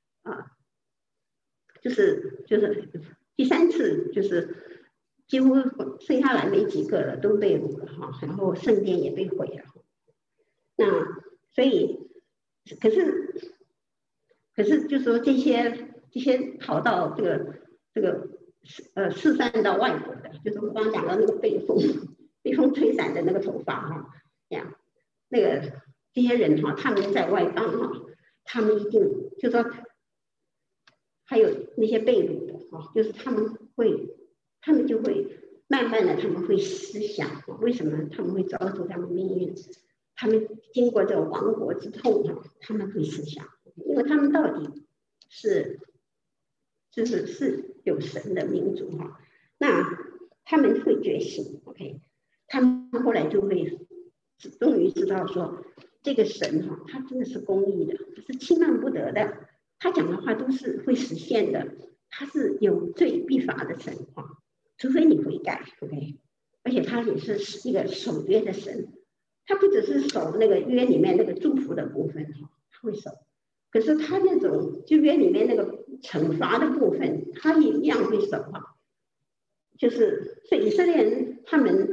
就是第三次就是几乎剩下来没几个了，都被掳了然后圣殿也被毁了。那所以可是就是说这些逃到这个四散到外国的，就是我刚刚讲到那个被风吹散的那个头发那个这些人他们在外邦他们一定就说还有那些被掳的就是他们就会慢慢的他们会思想为什么他们会遭受这样的命运，他们经过这个亡国之痛他们会思想，因为他们到底是有神的民族那他们会觉醒 OK， 他们后来就会终于知道说这个神他真的是公义的，他是轻慢不得的，他讲的话都是会实现的，他是有罪必罚的神除非你悔改 OK， 而且他也是一个守约的神，他不只是守那个约里面那个祝福的部分他会守，可是他那种就约里面那个惩罚的部分他也一样会守就是所以以色列人他们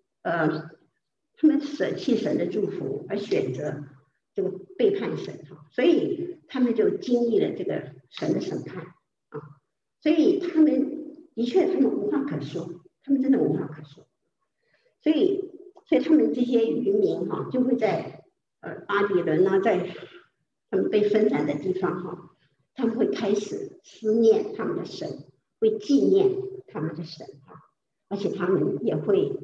舍弃神的祝福而选择这个背叛神所以他们就经历了这个神的审判所以他们的确他们无话可说，他们真的无话可说，所以他们这些渔民就会在巴比伦在他们被分散的地方他们会开始思念他们的神，会纪念他们的神而且他们也会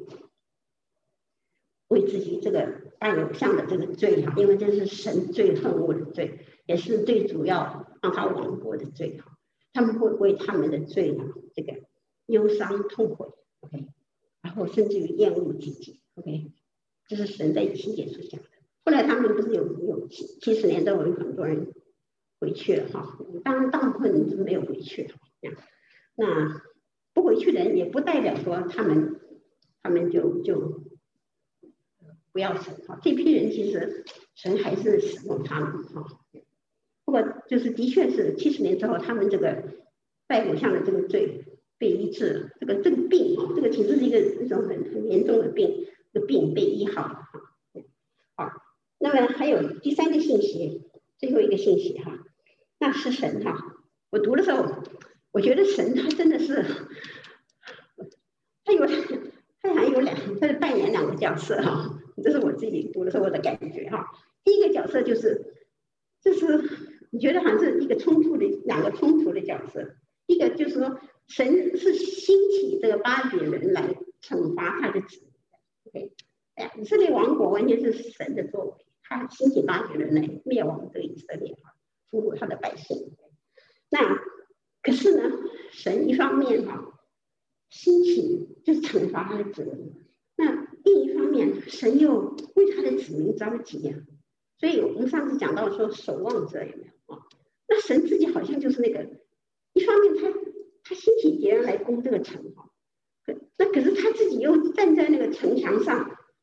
为自己这个拜偶像的这个罪因为这是神最恨恶的罪，也是最主要让他亡国的罪他们会为他们的罪这个忧伤痛悔 OK， 然后甚至于厌恶自己 OK， 这是神在以西结书讲的。后来他们不是有70年都有很多人回去了当然大部分人是没有回去那不回去的人也不代表说他们就不要神这批人其实神还是使用他们不过就是的确是70年之后他们这个拜偶像的这个罪被医治了，这个病这个其实是一种很严重的病，这个病被医好了那么还有第三个信息，最后一个信息那是神我读的时候我觉得神他真的是他好像他扮演两个角色这是我自己读的时候我的感觉第一个角色就是你觉得好像是两个冲突的角色，一个就是说神是兴起这个巴比伦来惩罚他的子民 OK， 以色列王国完全是神的作为，他兴起巴比伦来灭亡这个以色列俘虏他的百姓。那可是呢神一方面兴起就是惩罚他的子民，那另一方面神又为他的子民着急所以我们上次讲到说守望者有没有那神自己好像就是那个一方面他兴起别人来攻这个城那可是他自己又站在那个城墙上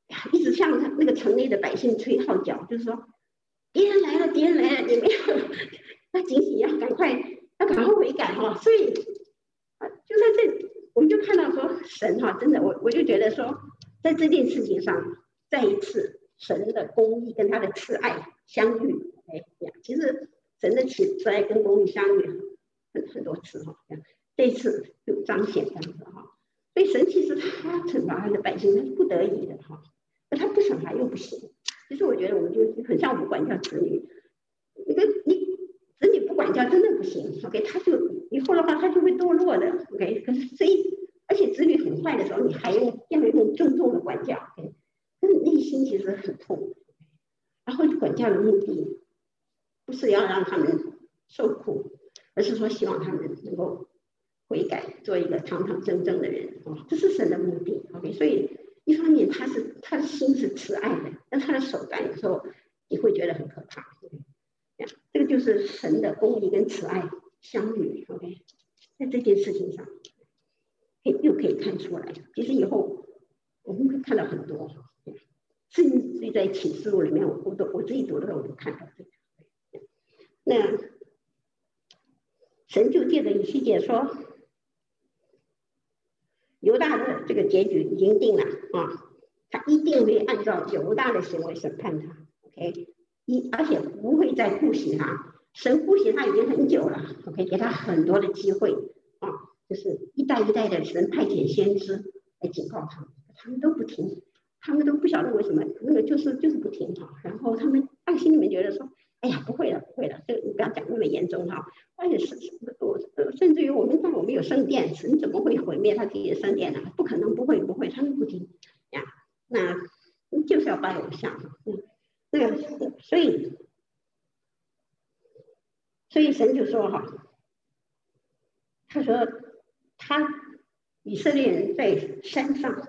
一直向那个城内的百姓吹号角，就是说敌人来了，敌人来了，你们要警醒，要赶快悔改哈。所以就在这，我们就看到说神哈，真的我就觉得说，在这件事情上，再一次神的公义跟他的慈爱相遇。其实神的慈爱跟公义相遇很多次哈，这次就彰显这样子哈。所以神其实他惩罚他的百姓，他是不得已的哈，那他不惩罚又不行。其实我觉得我们就很像我们管教子女，你子女不管教真的不行 ，OK， 他就以后的话他就会堕落的 ，OK。可是而且子女很坏的时候，你还要用重重的管教 ，OK， 但是内心其实很痛。然后管教的目的不是要让他们受苦，而是说希望他们能够悔改，做一个堂堂正正的人，这是神的目的 ，OK。所以一方面他的心是慈爱的，但他的手段有时候你会觉得很可怕。这个就是神的公义跟慈爱相遇 ，OK， 在这件事情上，又可以看出来。其实以后我们会看到很多，甚至在启示录里面，我自己读的时候我都看到这个。那神就借着以西结说，犹大的这个结局已经定了啊，他一定会按照犹大的行为审判他 ，OK。而且不会再顾惜他，神顾惜他已经很久了 ，OK， 给他很多的机会啊，就是一代一代的神派遣先知来警告他们，他们都不听，他们都不晓得为什么，那个就是不听哈，然后他们心里面觉得说，哎呀，不会了，这个你不要讲那么严重哈，而且甚至于我们有圣殿，神怎么会毁灭他自己的圣殿呢？不可能，不会，他们不听呀，那就是要拜偶像，那个，所以神就说哈，他说以色列人在山上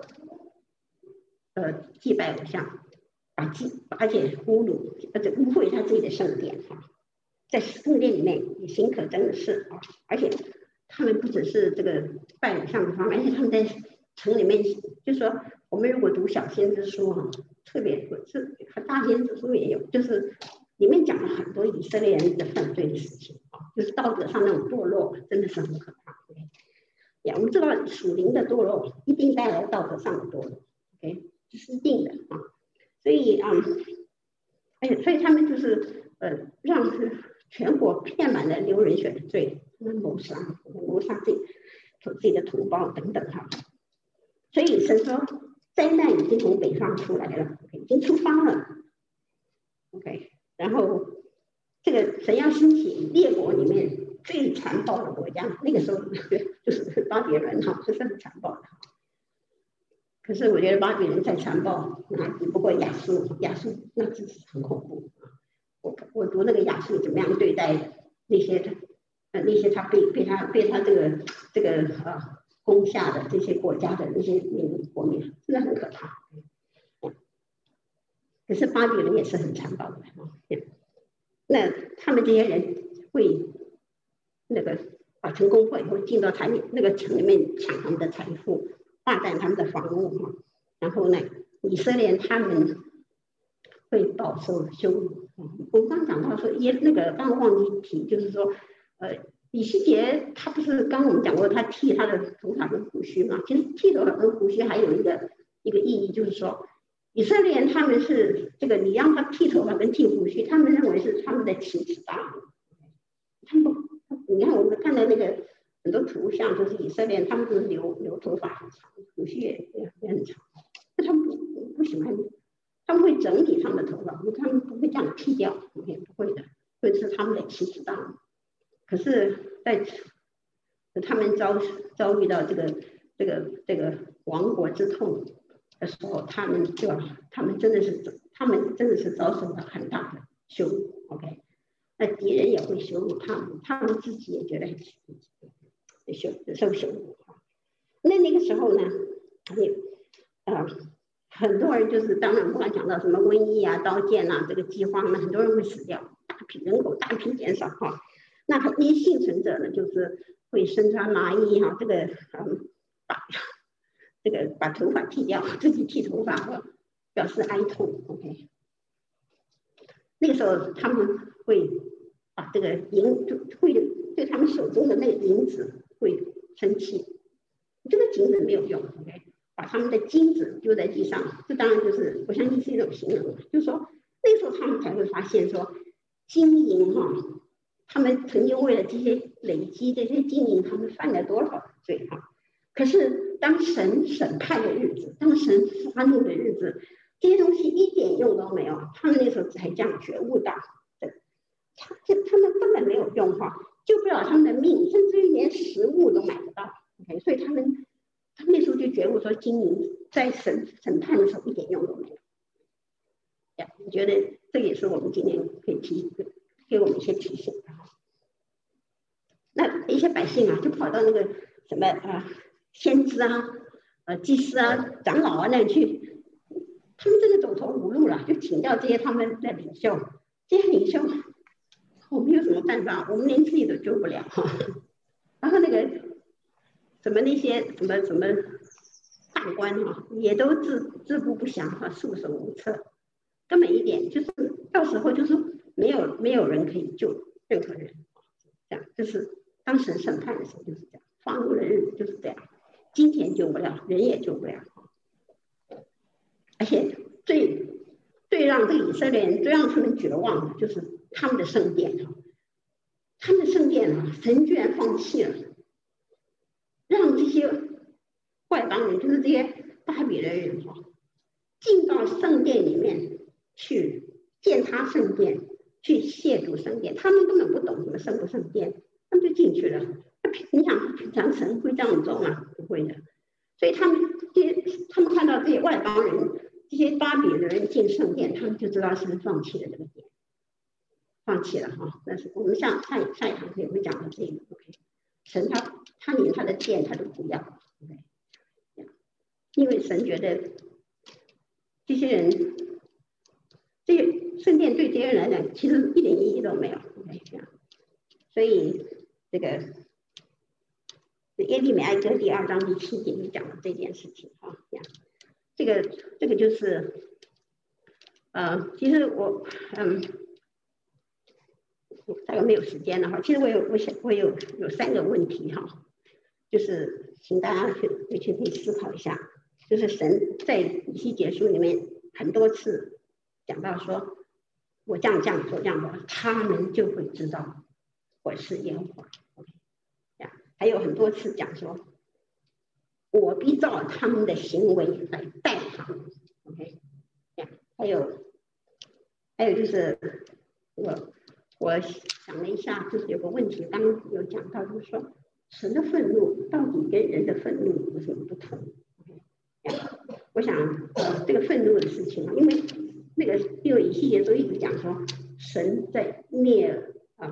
祭拜偶像，而且侮辱污秽他自己的圣殿哈，在圣殿里面也行可憎的事啊，而且他们不只是这个拜偶像的方面，而且他们在城里面，就是说我们如果读小先知书哈，特别是大先知书也有，就是里面讲了很多以色列人的犯罪的事情啊，就是道德上那种堕落，真的是很可怕。我们知道属灵的堕落一定带来道德上的堕落 ，OK， 这是一定的啊。所以所以他们就是让全国遍满了流人血的罪，谋杀自己的同胞等等哈。所以神说灾难已经从北方出来了，已经出发了 ，OK。然后这个神要兴起列国里面最残暴的国家，那个时候就是巴比伦哈，是很残暴的。可是我觉得巴比伦再残暴，那只不过亚述那真是很恐怖。我读那个亚述怎么样对待那些他被他这个攻下的这些国家的那些国民，真的很可怕。可是巴比伦也是很残暴的。那他们这些人会那个把成功会进到那个城里面抢他们的财富，霸占他们的房屋哈。然后呢，以色列他们会饱受羞辱。我刚讲到说，刚刚忘记提，就是说，以西结他不是刚我们讲过，他剃他的头发跟胡须嘛？其实剃头发跟胡须还有一个意义，就是说，以色列人他们是这个，你让他剃头发跟剃胡须，他们认为是他们的奇耻大辱。你看我们看到那个很多图像，就是以色列人他们就是留头发很长，胡须也很长，他们不喜欢。他们会整理他们的头发，他们不会这样剃掉，不会的，会是他们的奇耻大辱。可是，在他们遭遇到这个亡国之痛的时候，他们真的是遭受了很大的羞辱。OK， 那敌人也会羞辱他们，他们自己也觉得很受羞辱。那个时候呢，很多人就是当然不管讲到什么瘟疫啊、刀剑啊、这个饥荒呢，很多人会死掉，人口大批减少哈。那那些幸存者呢，就是会身穿麻衣哈，把头发剃掉，自己剃头发表示哀痛 ，OK。那个时候他们会把这个会对他们手中的那个银子会生气，这个金子没有用 ，OK。把他们的金子丢在地上，这当然就是我相信是一种形容，就是说那时候他们才会发现说金银他们曾经为了这些累积这些金银，他们犯了多少罪可是当神审判的日子，当神发怒的日子，这些东西一点用都没有。他们那时候才这样觉悟到，他们根本没有用救不了他们的命，甚至于连食物都买不到。OK， 所以他们那时候就觉悟说，金银在审判的时候一点用都没有。我觉得这也是我们今天可以给我们一些提醒。那一些百姓就跑到那个什么先知祭司长老那里去，他们真的走投无路了，就请教这些他们的领袖。这些领袖，我们有什么办法？我们连自己都救不了然后那个那些什么大官也都自顾不暇束手无策，根本一点就是到时候就是没有人可以救任何人，这样就是当神审判的时候就是这样，发怒的日子就是这样，金钱救不了，人也救不了。而且最让这个以色列人最让他们绝望的就是他们的圣殿他们的圣殿神居然放弃了，让这些外邦人，就是这些巴比伦人进到圣殿里面去践踏圣殿，去亵渎圣殿。他们根本不懂什么圣不圣殿，他们就进去了。你想平常神会这样做吗？不会的。所以他们看到这些外邦人，这些巴比伦人进圣殿，他们就知道是放弃了这个殿，放弃了但是我们下一堂课也会讲到这个 ，OK。神他连他的殿他都不要 ，OK。因为神觉得这些人，这些圣殿对这些人来讲，其实一点意义都没有 ，OK。所以这个耶利米哀歌第2章第7节就讲了这件事情这个就是其实我大概没有时间了其实我有3个问题就是请大家回去可以思考一下，就是神在以西结书里面很多次讲到说，我这样做，他们就会知道我是耶和华。还有很多次讲说，我必照他们的行为来待他们。OK， 还有就是我想了一下，就是有个问题，刚刚有讲到，就是说神的愤怒到底跟人的愤怒有什么不同？我想这个愤怒的事情因为以西结书一直讲说，神在烈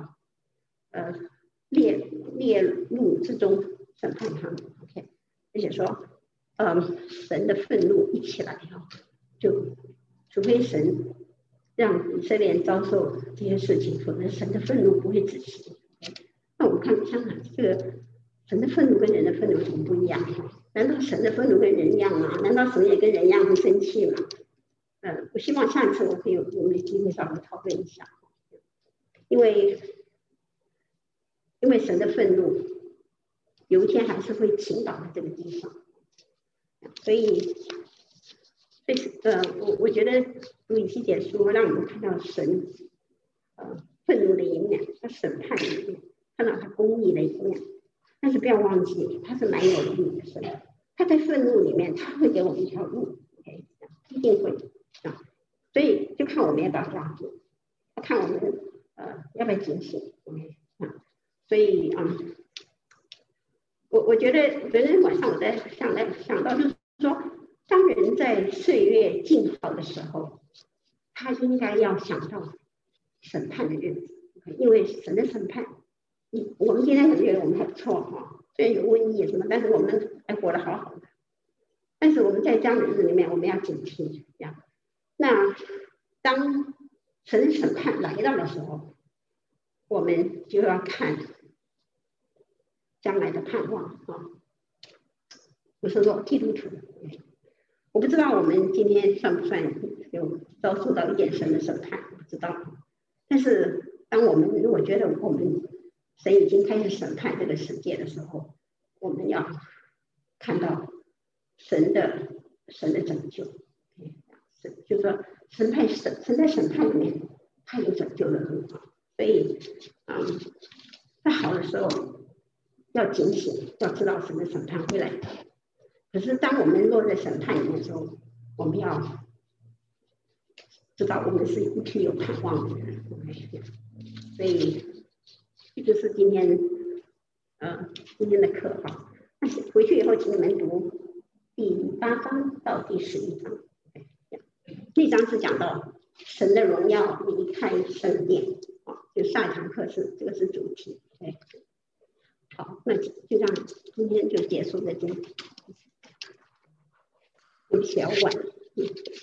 怒之中审判他们 ，OK， 而且说神的愤怒一起来就除非神让以色列人遭受这些事情，否则神的愤怒不会止息。那我们看这个神的愤怒跟人的愤怒有什么不一样？难道神的愤怒跟人一样吗？难道神也跟人一样会生气吗？我希望下一次我们有机会稍微讨论一下，因为神的愤怒有一天还是会倾倒在这个地上，所以我觉得读以西结书让我们看到神愤怒的一面，他审判的一面，看到他公义的一面，但是不要忘记他是蛮有力的神，他在愤怒里面他会给我们一条路 ，OK， 一定会所以就看我们要不要抓住，看我们要不要警醒 ，OK， 所以我觉得昨天晚上我在想到就是说，当人在岁月静好的时候，他应该要想到审判的日子，因为神的审判，我们今天可能觉得我们还不错虽然有瘟疫什么，但是我们还活得好好的。但是我们在这样的日子里面，我们要警惕那当神的审判来到的时候，我们就要看将来的盼望不是说基督徒， 我不知道我们今天算不算有遭受到一点神的审判，不知道。但是当我们如果觉得我们神已经开始审判这个世界的时候，我们要看到神的拯救。就是说神在审判里面，他有拯救的很好。所以在好的时候要警醒，要知道神的审判会来。可是当我们落在审判里面的时候，我们要知道我们是一批有盼望的人。所以这就是今天的课哈。那回去以后，请你们读第8章到第11章。这章是讲到神的荣耀离开圣殿，就上一堂课这个是主题。好，那就这样，今天就结束在这里。对不起，我晚了。